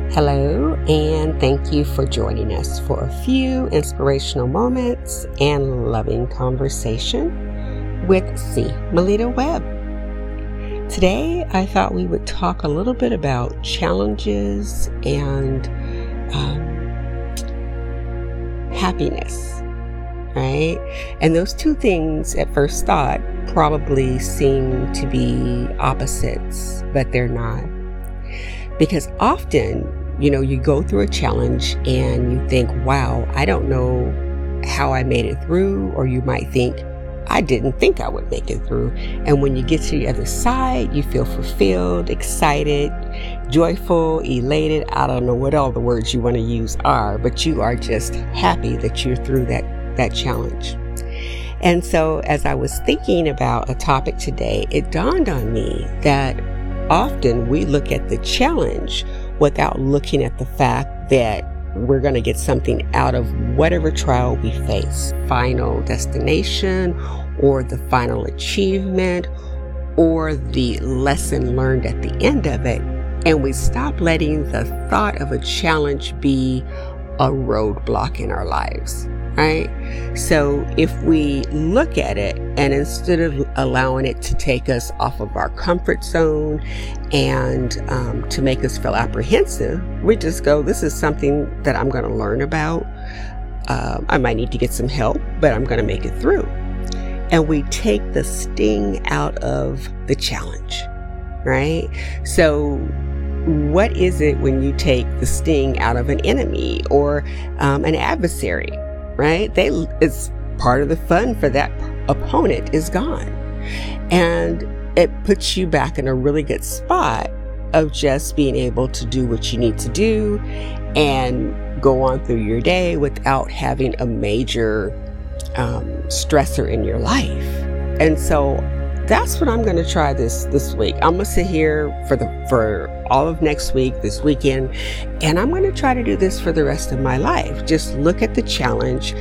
Hello, and thank you for joining us for a few inspirational moments and loving conversation with C. Melita Webb. Today, I thought we would talk a little bit about challenges and happiness, right? And those two things at first thought probably seem to be opposites, but they're not. Because often, you go through a challenge and you think, wow, I don't know how I made it through. Or you might think, I didn't think I would make it through. And when you get to the other side, you feel fulfilled, excited, joyful, elated. I don't know what all the words you want to use are, but you are just happy that you're through that challenge. And so as I was thinking about a topic today, it dawned on me that often we look at the challenge without looking at the fact that we're going to get something out of whatever trial we face. Final destination, or the final achievement, or the lesson learned at the end of it. And we stop letting the thought of a challenge be a roadblock in our lives. Right? So if we look at it and instead of allowing it to take us off of our comfort zone and to make us feel apprehensive, we just go, this is something that I'm going to learn about. I might need to get some help, but I'm going to make it through. And we take the sting out of the challenge, right? So what is it when you take the sting out of an enemy or an adversary? Right? It's part of the fun for that opponent is gone. And it puts you back in a really good spot of just being able to do what you need to do and go on through your day without having a major stressor in your life. And so that's what I'm going to try this week. I'm going to sit here for all of next week, this weekend, and I'm going to try to do this for the rest of my life. Just look at the challenge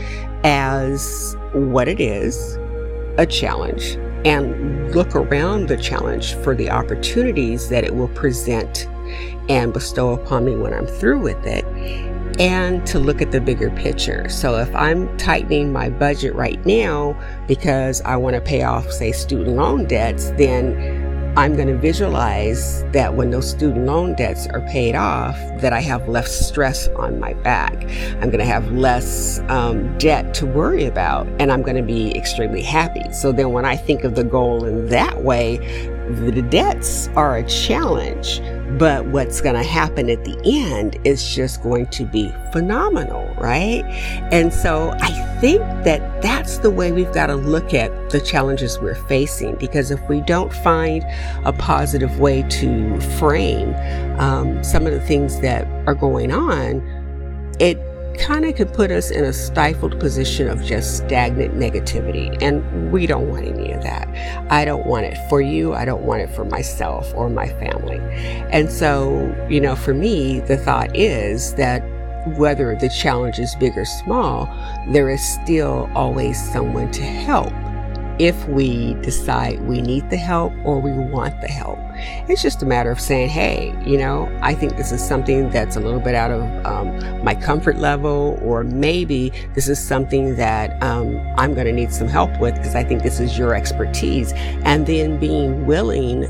as what it is, a challenge, and look around the challenge for the opportunities that it will present and bestow upon me when I'm through with it, and to look at the bigger picture. So if I'm tightening my budget right now because I want to pay off, say, student loan debts, then I'm going to visualize that when those student loan debts are paid off, that I have less stress on my back. I'm going to have less debt to worry about, and I'm going to be extremely happy. So then when I think of the goal in that way, the debts are a challenge, but what's going to happen at the end is just going to be phenomenal, right? And so I think that that's the way we've got to look at the challenges we're facing, because if we don't find a positive way to frame some of the things that are going on, it kind of could put us in a stifled position of just stagnant negativity. And we don't want any of that. I don't want it for you. I don't want it for myself or my family. And so, for me, the thought is that whether the challenge is big or small, there is still always someone to help if we decide we need the help or we want the help. It's just a matter of saying, hey, I think this is something that's a little bit out of my comfort level, or maybe this is something that I'm going to need some help with because I think this is your expertise. And then being willing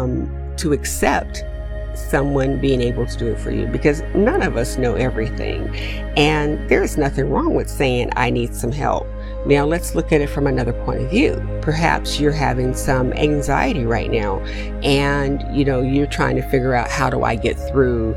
to accept someone being able to do it for you, because none of us know everything. And there's nothing wrong with saying, I need some help. Now let's look at it from another point of view. Perhaps you're having some anxiety right now, and you're trying to figure out, how do I get through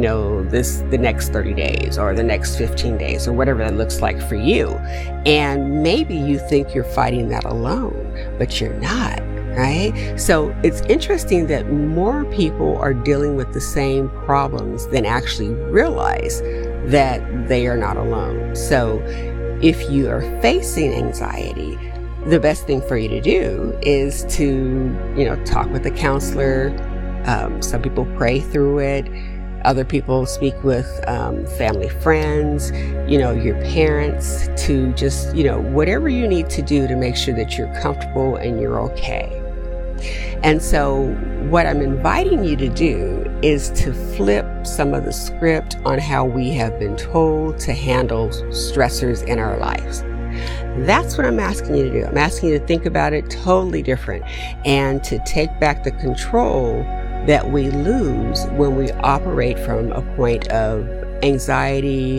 the next 30 days or the next 15 days or whatever that looks like for you. And maybe you think you're fighting that alone, but you're not. Right? So it's interesting that more people are dealing with the same problems than actually realize that they are not alone. So if you are facing anxiety, the best thing for you to do is to, talk with a counselor. Some people pray through it. Other people speak with family, friends, your parents, to just, whatever you need to do to make sure that you're comfortable and you're okay. And so what I'm inviting you to do is to flip some of the script on how we have been told to handle stressors in our lives. That's what I'm asking you to do. I'm asking you to think about it totally different and to take back the control that we lose when we operate from a point of anxiety,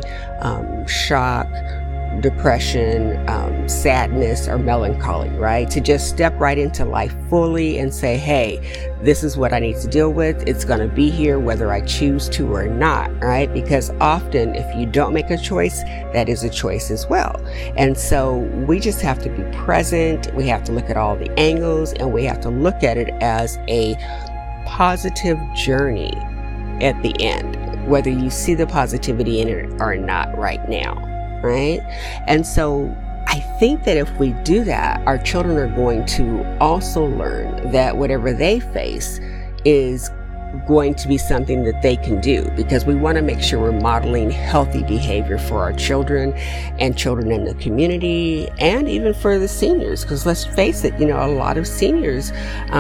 shock, depression, sadness, or melancholy, right? To just step right into life fully and say, hey, this is what I need to deal with. It's going to be here whether I choose to or not, right? Because often if you don't make a choice, that is a choice as well. And so we just have to be present. We have to look at all the angles, and we have to look at it as a positive journey at the end, whether you see the positivity in it or not right now, right? And so I think that if we do that, our children are going to also learn that whatever they face is going to be something that they can do, because we want to make sure we're modeling healthy behavior for our children and children in the community, and even for the seniors, because let's face it, a lot of seniors,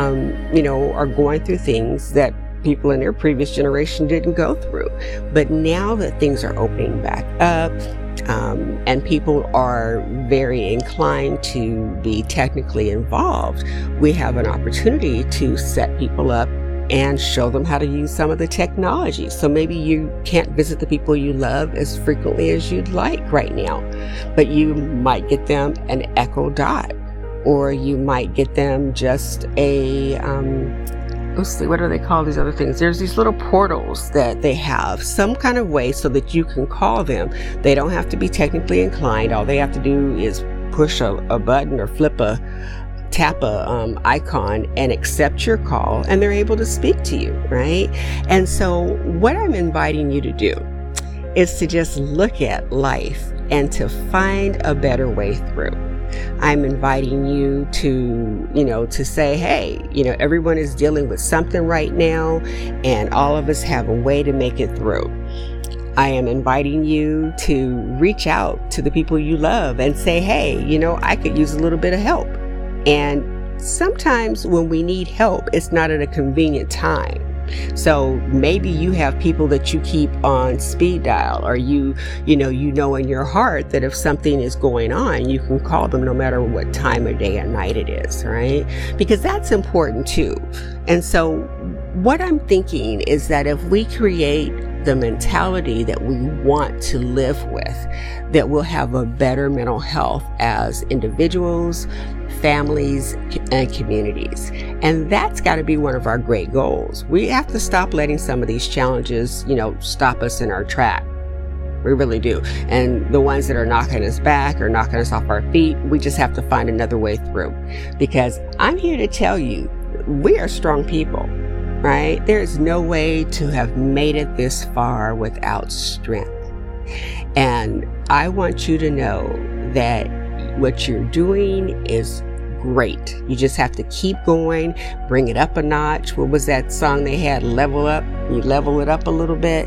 are going through things that people in their previous generation didn't go through. But now that things are opening back up, and people are very inclined to be technically involved, we have an opportunity to set people up and show them how to use some of the technology. So maybe you can't visit the people you love as frequently as you'd like right now, but you might get them an Echo Dot, or you might get them just a, let's see, what do they call these other things? There's these little portals that they have, some kind of way so that you can call them. They don't have to be technically inclined. All they have to do is push a button or tap a icon and accept your call, and they're able to speak to you, right? And so what I'm inviting you to do is to just look at life and to find a better way through. I'm inviting you to say, hey, everyone is dealing with something right now, and all of us have a way to make it through. I am inviting you to reach out to the people you love and say, hey, I could use a little bit of help. And sometimes when we need help, it's not at a convenient time. So maybe you have people that you keep on speed dial, or you know in your heart that if something is going on, you can call them no matter what time of day or night it is, right? Because that's important too. And so what I'm thinking is that if we create the mentality that we want to live with, that we'll have a better mental health as individuals, families, and communities. And that's got to be one of our great goals. We have to stop letting some of these challenges, stop us in our track. We really do. And the ones that are knocking us back or knocking us off our feet, we just have to find another way through. Because I'm here to tell you, we are strong people, right? There is no way to have made it this far without strength. And I want you to know that what you're doing is great. You just have to keep going, bring it up a notch. What was that song they had? Level Up. You level it up a little bit.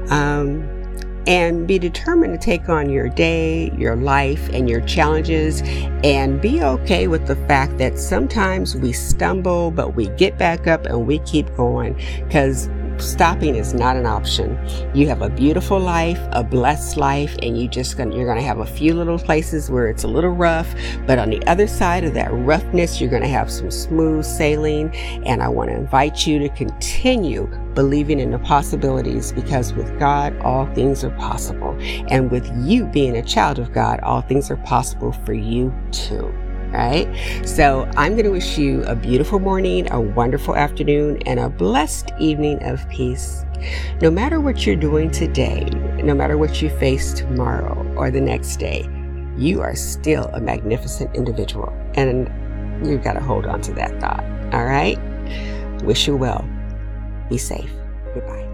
And be determined to take on your day, your life, and your challenges, and be okay with the fact that sometimes we stumble, but we get back up and we keep going, because stopping is not an option. You have a beautiful life, a blessed life, and you're going to have a few little places where it's a little rough, but on the other side of that roughness, you're going to have some smooth sailing. And I want to invite you to continue believing in the possibilities, because with God, all things are possible. And with you being a child of God, all things are possible for you too. Right? So I'm going to wish you a beautiful morning, a wonderful afternoon, and a blessed evening of peace. No matter what you're doing today, no matter what you face tomorrow or the next day, you are still a magnificent individual. And you've got to hold on to that thought. All right? Wish you well. Be safe. Goodbye.